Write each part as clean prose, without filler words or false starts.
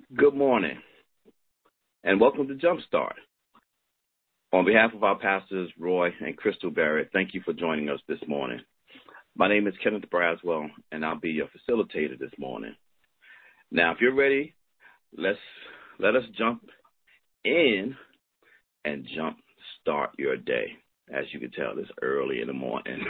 Good morning, and welcome to Jumpstart. On behalf of our pastors, Roy and Crystal Barrett, thank you for joining us this morning. My name is Kenneth Braswell, and I'll be your facilitator this morning. Now, if you're ready, let us jump in and jumpstart your day. As you can tell, it's early in the morning.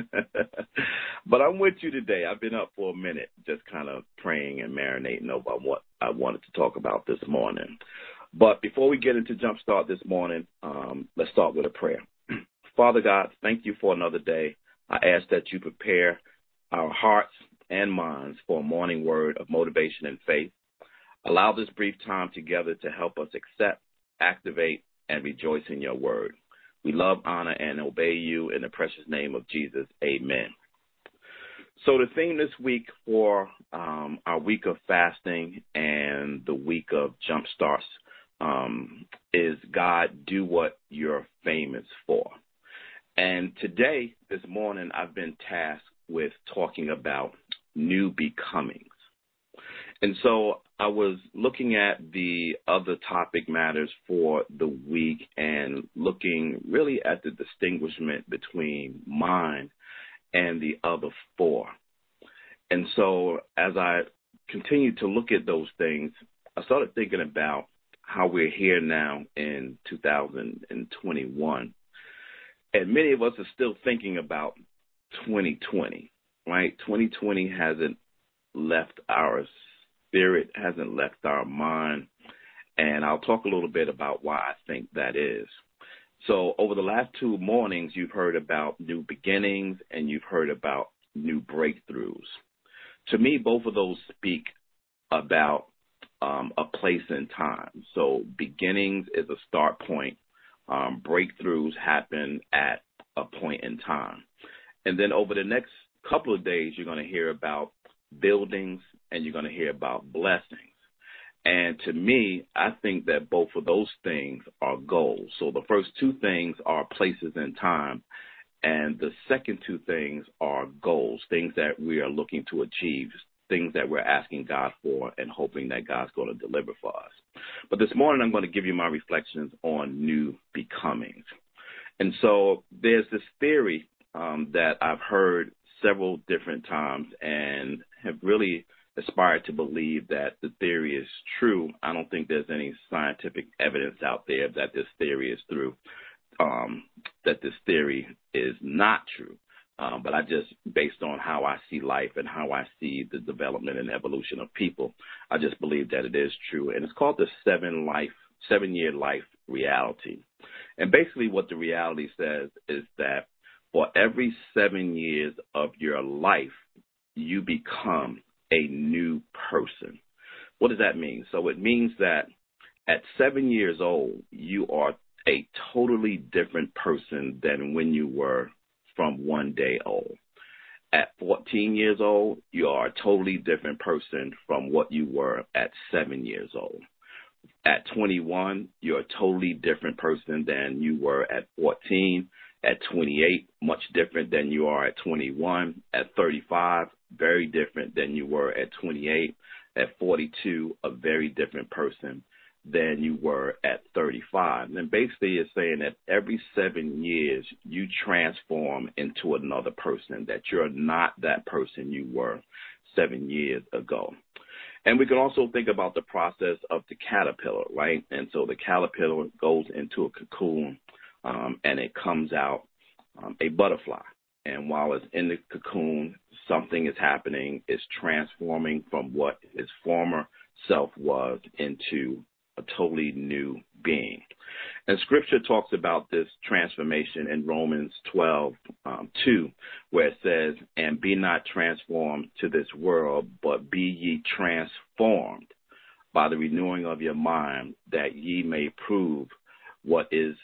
But I'm with you today. I've been up for a minute, just kind of praying and marinating over what I wanted to talk about this morning. But before we get into Jumpstart this morning, let's start with a prayer. Father God, thank you for another day. I ask that you prepare our hearts and minds for a morning word of motivation and faith. Allow this brief time together to help us accept, activate, and rejoice in your word. We love, honor, and obey you in the precious name of Jesus. Amen. So the theme this week for our week of fasting and the week of Jumpstarts is God, do what you're famous for. And today, this morning, I've been tasked with talking about new becomings. And so I was looking at the other topic matters for the week and looking really at the distinguishment between mine and the other four. And so as I continued to look at those things, I started thinking about how we're here now in 2021. And many of us are still thinking about 2020, right? 2020 hasn't left our spirit, hasn't left our mind. And I'll talk a little bit about why I think that is. So over the last two mornings, you've heard about new beginnings and you've heard about new breakthroughs. To me, both of those speak about a place in time. So beginnings is a start point. Breakthroughs happen at a point in time. And then over the next couple of days, you're going to hear about buildings and you're going to hear about blessings. And to me, I think that both of those things are goals. So the first two things are places in time, and the second two things are goals, things that we are looking to achieve, things that we're asking God for and hoping that God's going to deliver for us. But this morning, I'm going to give you my reflections on new becomings. And so there's this theory that I've heard several different times and have really aspired to believe that the theory is true. I don't think there's any scientific evidence out there that this theory is true, that this theory is not true. But I just, based on how I see life and how I see the development and evolution of people, I just believe that it is true. And it's called the 7-year life reality. And basically what the reality says is that for every 7 years of your life, you become a new person. What does that mean? So it means that at 7 years old, you are a totally different person than when you were from 1 day old. At 14 years old, you are a totally different person from what you were at 7 years old. At 21, you're a totally different person than you were at 14. At 28, much different than you are at 21. At 35, very different than you were at 28. At 42, a very different person than you were at 35. And basically it's saying that every 7 years you transform into another person, that you're not that person you were 7 years ago. And we can also think about the process of the caterpillar, right? And so the caterpillar goes into a cocoon and it comes out a butterfly. And while it's in the cocoon, something is happening. It's transforming from what its former self was into a totally new being. And Scripture talks about this transformation in Romans 12:2, where it says, "And be not transformed to this world, but be ye transformed by the renewing of your mind, that ye may prove what is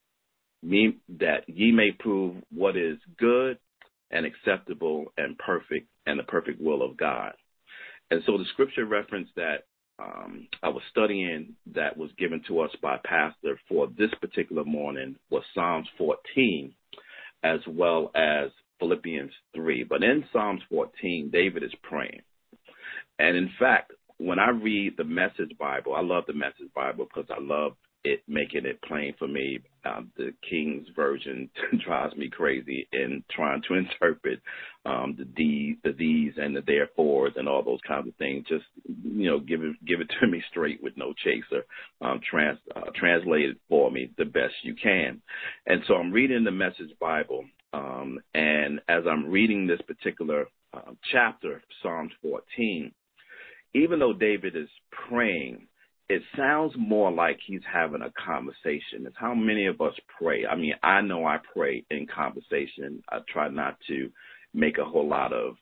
good and acceptable and perfect, and the perfect will of God." And so the Scripture reference that I was studying that was given to us by Pastor for this particular morning was Psalms 14 as well as Philippians 3. But in Psalms 14, David is praying. And in fact, when I read the Message Bible, I love the Message Bible because I love it making it plain for me. The King's Version drives me crazy in trying to interpret the these and the therefores and all those kinds of things. Just, give it to me straight with no chaser. Translate it for me the best you can. And so I'm reading the Message Bible, and as I'm reading this particular chapter, Psalms 14, even though David is praying, it sounds more like he's having a conversation. It's how many of us pray. I mean, I know I pray in conversation. I try not to make a whole lot of,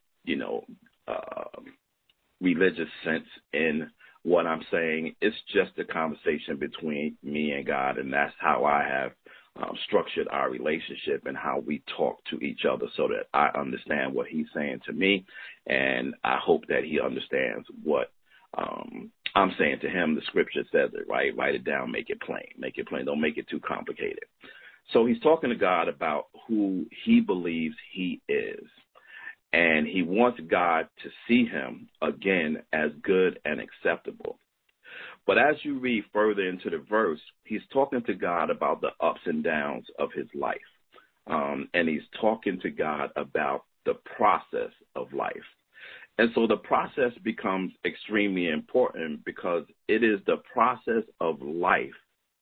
religious sense in what I'm saying. It's just a conversation between me and God, and that's how I have structured our relationship and how we talk to each other, so that I understand what he's saying to me, and I hope that he understands what I'm saying to him. The scripture says it, right? Write it down, make it plain. Make it plain. Don't make it too complicated. So he's talking to God about who he believes he is, and he wants God to see him again as good and acceptable. But as you read further into the verse, he's talking to God about the ups and downs of his life. And he's talking to God about the process of life. And so the process becomes extremely important because it is the process of life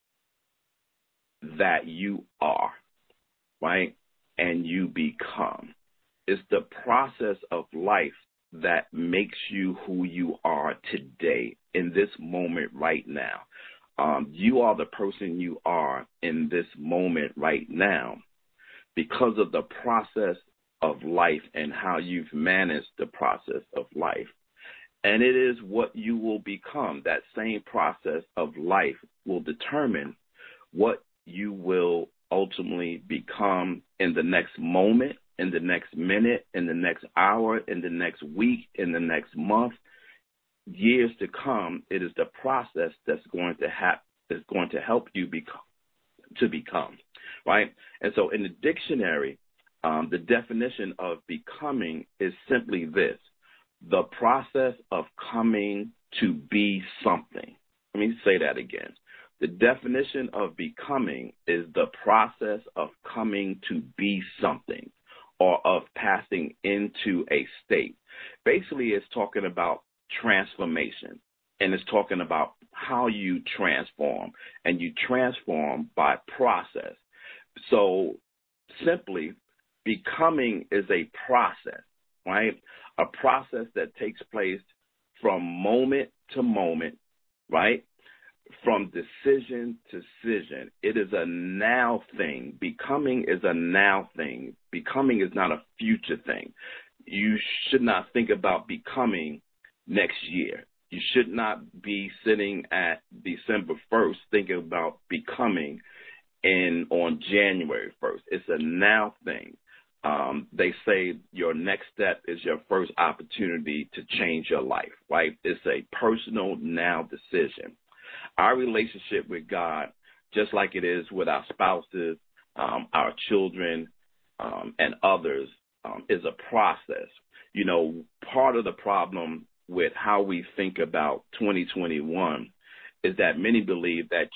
that you are, right? And you become. It's the process of life that makes you who you are today, in this moment right now. You are the person you are in this moment right now because of the process of life and how you've managed the process of life. And it is what you will become. That same process of life will determine what you will ultimately become in the next moment, in the next minute, in the next hour, in the next week, in the next month, years to come. It is the process that's going to help you become, right? And so in the dictionary, the definition of becoming is simply this: the process of coming to be something. Let me say that again. The definition of becoming is the process of coming to be something, or of passing into a state. Basically, it's talking about transformation, and it's talking about how you transform, and you transform by process. So simply, becoming is a process, right? A process that takes place from moment to moment, right? From decision to decision. It is a now thing. Becoming is a now thing. Becoming is not a future thing. You should not think about becoming next year. You should not be sitting at December 1st thinking about becoming on January 1st. It's a now thing. They say your next step is your first opportunity to change your life, right? It's a personal now decision. Our relationship with God, just like it is with our spouses, our children, and others, is a process. Part of the problem with how we think about 2021 is that many believe that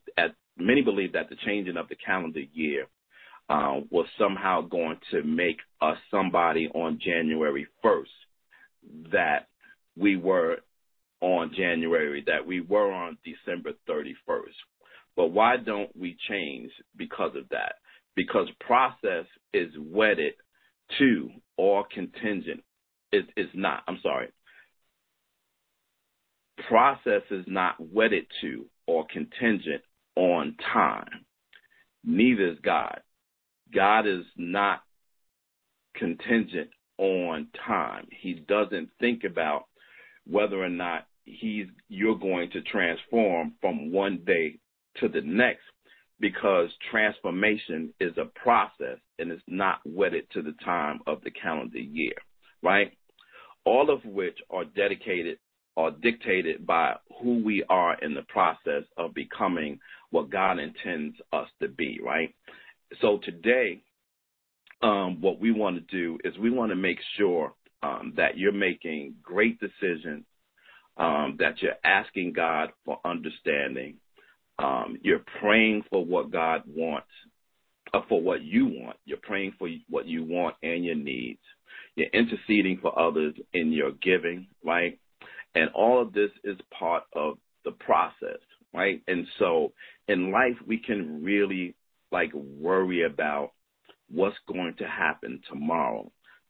the changing of the calendar year was somehow going to make us somebody on January 1st that we were on January, that we were on December 31st. But why don't we change because of that? Because process is wedded to or contingent. It's not, I'm sorry. Process is not wedded to or contingent on time. Neither is God. God is not contingent on time. He doesn't think about whether or not you're going to transform from one day to the next, because transformation is a process and it's not wedded to the time of the calendar year, right? All of which are dedicated or dictated by who we are in the process of becoming what God intends us to be, right? So today, what we want to do is we want to make sure that you're making great decisions that you're asking God for understanding. You're praying for what God wants, for what you want. You're praying for what you want and your needs. You're interceding for others in your giving, right? And all of this is part of the process, right? And so in life, we can really worry about what's going to happen tomorrow.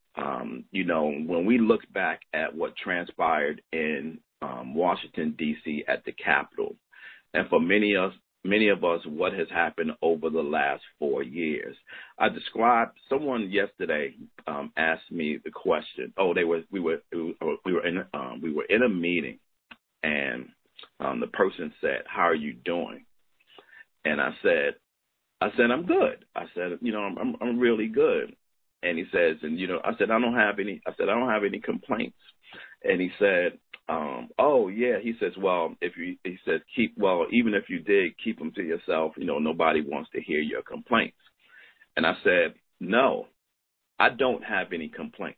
When we look back at what transpired in Washington, D.C. at the Capitol, and for many of us, what has happened over the last 4 years. Someone yesterday asked me the question. We were in a meeting, and the person said, "How are you doing?" And I said, "I'm good." I said, I'm really good." And he says, I said, I don't have any complaints. And he said, "Oh yeah." He says, "Well, even if you did, keep them to yourself. Nobody wants to hear your complaints." And I said, "No, I don't have any complaints.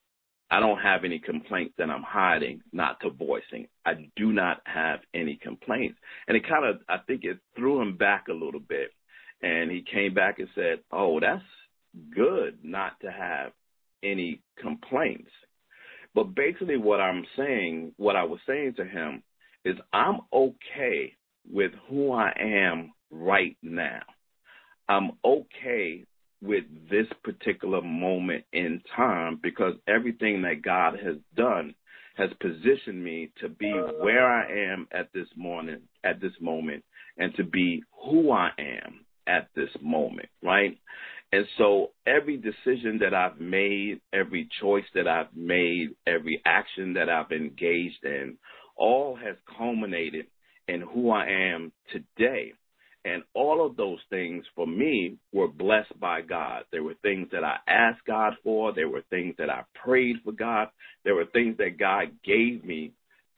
I don't have any complaints that I'm hiding, not to voicing. I do not have any complaints." And I think it threw him back a little bit. And he came back and said, "Oh, that's good not to have any complaints." But basically what I was saying to him is I'm okay with who I am right now. I'm okay with this particular moment in time because everything that God has done has positioned me to be where I am at this moment, and to be who I am at this moment, right? And so every decision that I've made, every choice that I've made, every action that I've engaged in, all has culminated in who I am today. And all of those things for me were blessed by God. There were things that I asked God for. There were things that I prayed for God. There were things that God gave me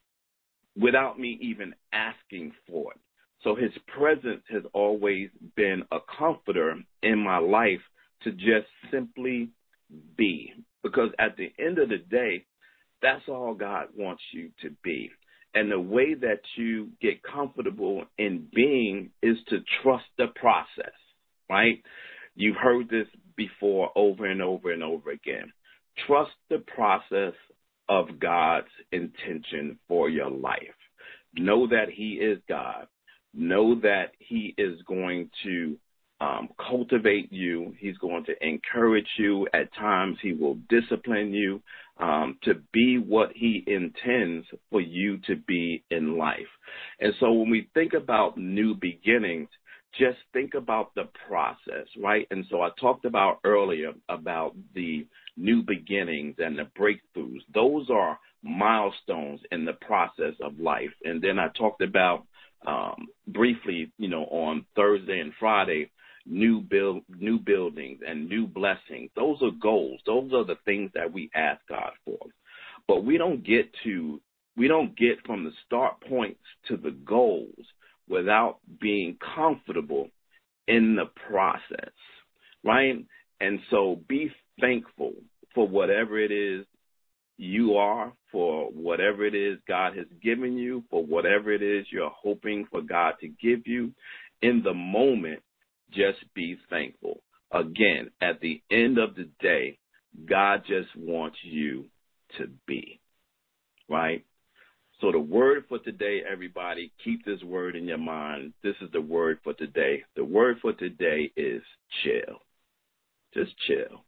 without me even asking for it. So his presence has always been a comforter in my life to just simply be. Because at the end of the day, that's all God wants you to be. And the way that you get comfortable in being is to trust the process, right? You've heard this before over and over and over again. Trust the process of God's intention for your life. Know that he is God. Know that he is going to cultivate you. He's going to encourage you. At times, he will discipline you to be what he intends for you to be in life. And so when we think about new beginnings, just think about the process, right? And so I talked about earlier about the new beginnings and the breakthroughs. Those are milestones in the process of life. And then I talked about briefly, on Thursday and Friday, new buildings and new blessings. Those are goals. Those are the things that we ask God for. But we don't get from the start points to the goals without being comfortable in the process, right? And so be thankful for whatever it is you are, for whatever it is God has given you, for whatever it is you're hoping for God to give you. In the moment, just be thankful. Again, at the end of the day, God just wants you to be, right? So the word for today, everybody, keep this word in your mind. This is the word for today. The word for today is chill. Just chill.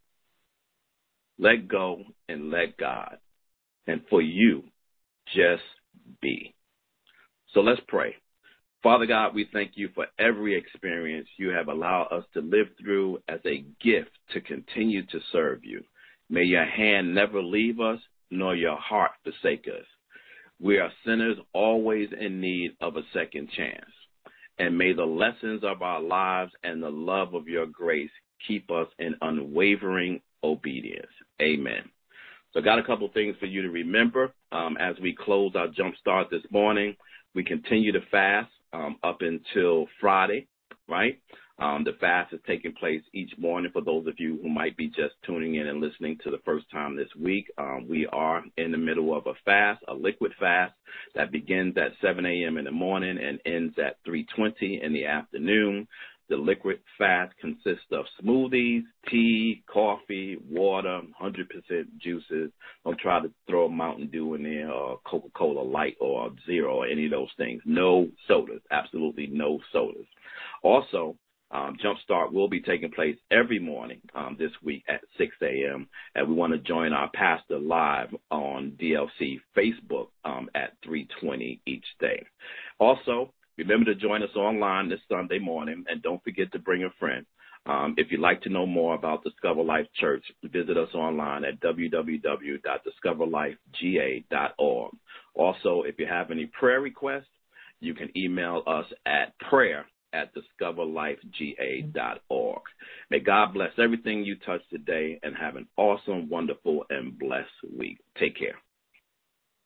Let go and let God. And for you, just be. So let's pray. Father God, we thank you for every experience you have allowed us to live through as a gift to continue to serve you. May your hand never leave us, nor your heart forsake us. We are sinners always in need of a second chance. And may the lessons of our lives and the love of your grace keep us in unwavering obedience. Amen. So I got a couple things for you to remember as we close our Jumpstart this morning. We continue to fast up until Friday, right? The fast is taking place each morning. For those of you who might be just tuning in and listening to the first time this week, we are in the middle of a fast, a liquid fast that begins at 7 a.m. in the morning and ends at 3:20 in the afternoon. The liquid fast consists of smoothies, tea, coffee, water, 100% juices. Don't try to throw a Mountain Dew in there or Coca-Cola Light or Zero or any of those things. No sodas, absolutely no sodas. Also, Jumpstart will be taking place every morning this week at 6 a.m., and we want to join our pastor live on DLC Facebook at 3:20 each day. Also, remember to join us online this Sunday morning, and don't forget to bring a friend. If you'd like to know more about Discover Life Church, visit us online at www.discoverlifega.org. Also, if you have any prayer requests, you can email us at prayer@discoverlifega.org. May God bless everything you touch today and have an awesome, wonderful, and blessed week. Take care.